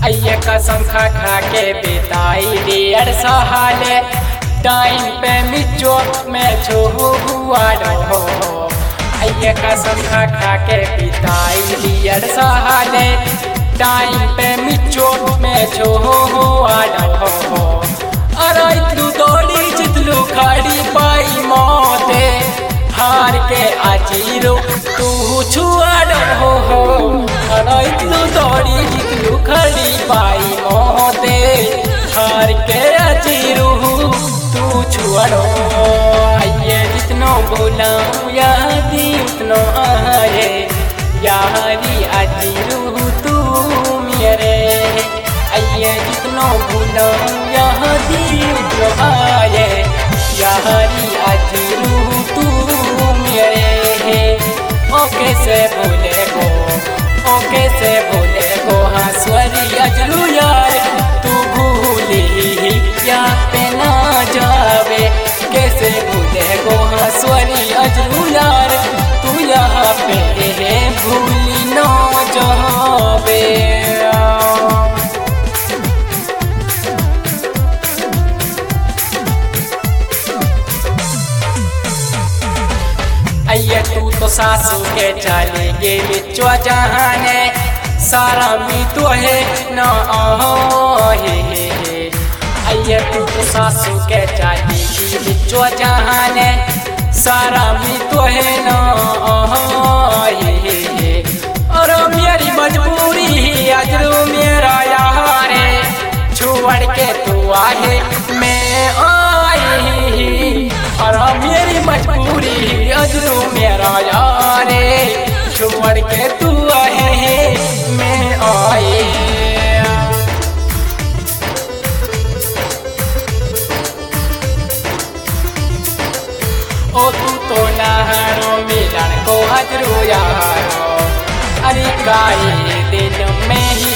अये कसम खा खा के बिताई डेढ़ साले टाइम पे मिचो में छो हुआ हो। अये कसम खा खा के बिताई डेढ़ साले टाइम पे मिचो में छो हुआ हो। अरे तू दौड़ी जितलू खड़ी पाई मौते हार के आजीरो तू छुआ हो। अरे तू दौड़ी जितलू खड़ी पाई मौते हार के आजीरो तू छुआ हो। आइए जितनो बोलाऊं यादी उतनो आए यारी आजीरो तू मेरे। आइए जितनो बोलाऊं यादी उतनो आए यारी आजीरो तू मेरे। ओ कैसे बोले गो हंसवरी अजरू यार तू भूली या पे ना जावे। कैसे भूले गो हंसवरी अजरू यार तू यहाँ पे भूली ना जावे। अये तू तो सासू के चले गे बिचवा जहाने सारा मी तो है ना हे। अये तू तो सासू के चले गे बिचवा जहाने सारा मी तो है ना हे। और मेरी मजबूरी अजरू मेरा यारे छोड़ के तू आए मैं आई। और मेरी मजबूरी अजरू मेरा यारे छोड़ के तू आए मैं आए। ओ तू तो नहारो मिलन को अजरू यारो। अरे काये दिन में ही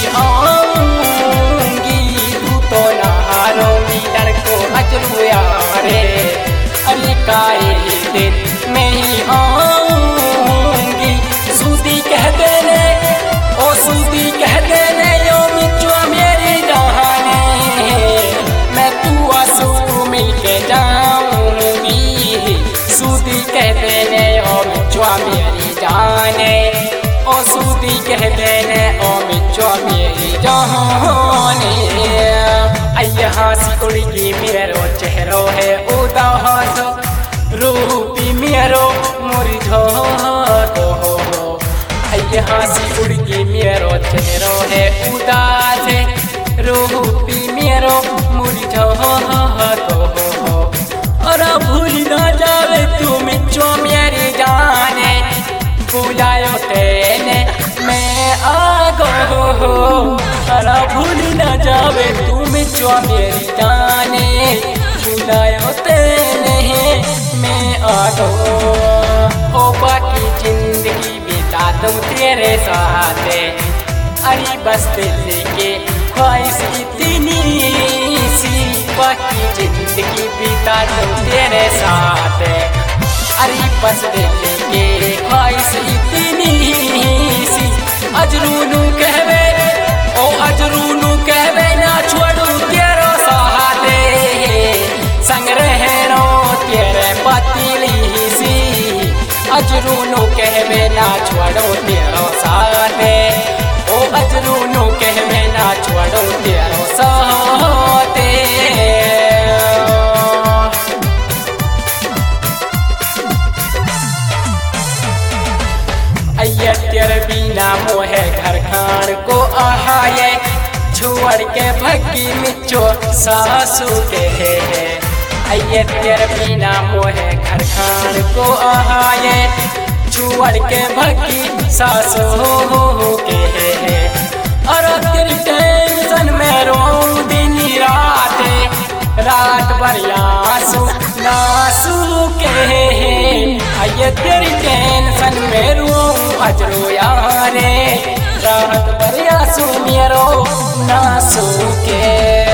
आऊंगी तू तो नहारो मिलन को अजरू यारे। अरे काये दिन में ही आऊंगी सूदी कह देने ओ सूदी कह देने यो मिचुआ मेरी जहाने मैं तू आंसू मिल के जाऊंगी। सूदी कह देने ओ मिचुआ मेरी जाने ओ सूदी कह देने ओ मिचुआ मेरी जाने। अये हंसी उड़गी मेरो चेहरो है उदास रूपी मेरो मुरझो तो हो। अये हंसी उड़गी मेरो चेहरो है उदास रूपी मेरो मुरझो तो हो। और भूल ना जावे तू मिचो मेरी जाने बुलायो तेने मैं आगो हो। और भूल ना जावे तू मिचो मेरी जाने बुलायो तेने मैं आगो। ओ बाकी जिंदगी बिता दूं तेरे साथ अरे बस दिल के ख्वाहिश इतनी सी। बाकी जिंदगी बिता दूं तेरे साथ अरे बस दिल के ख्वाहिश इतनी सी। अजरूनू कहवे ओ अजरूनू कहवे ना छोड़ू तेरो साथ संग रहनो तेरे पतीली सी। अजरूनू कहवे ना छोड़ो तेरो साथ ओ अजरूनू कहवे ना छोड़ो तेरो साथ। अये तेरे बिना मोहे घर खान को आहाये छोड़ के भगी मिचो सासू के है। अये तेरे बिना मोहे घर खान को आहाये छोड़ के भगी सासू के है। और तेरी टेंशन में रो दिन रात भर आंसू नासू के है। अये तेरी टेंशन में रो अजरू यारे रात भर आंसू मेरो नासू के।